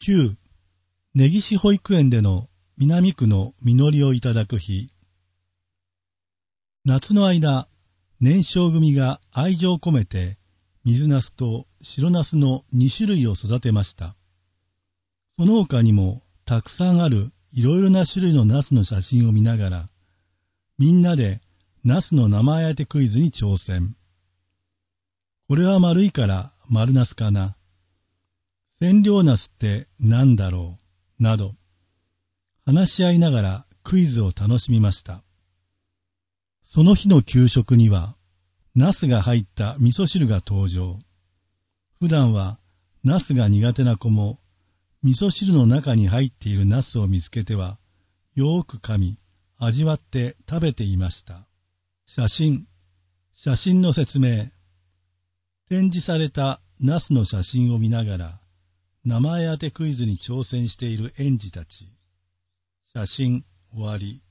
9、根岸保育園での南区の実りをいただく日。夏の間、年少組が愛情を込めて、水ナスと白ナスの2種類を育てました。その他にも、たくさんあるいろいろな種類のナスの写真を見ながら、みんなでナスの名前当てクイズに挑戦。これは丸いから丸ナスかな。千両ナスって何だろうなど、話し合いながらクイズを楽しみました。その日の給食には、ナスが入った味噌汁が登場。普段はナスが苦手な子も、味噌汁の中に入っているナスを見つけては、よーく噛み、味わって食べていました。写真の説明。展示されたナスの写真を見ながら、名前当てクイズに挑戦している園児たち。写真終わり。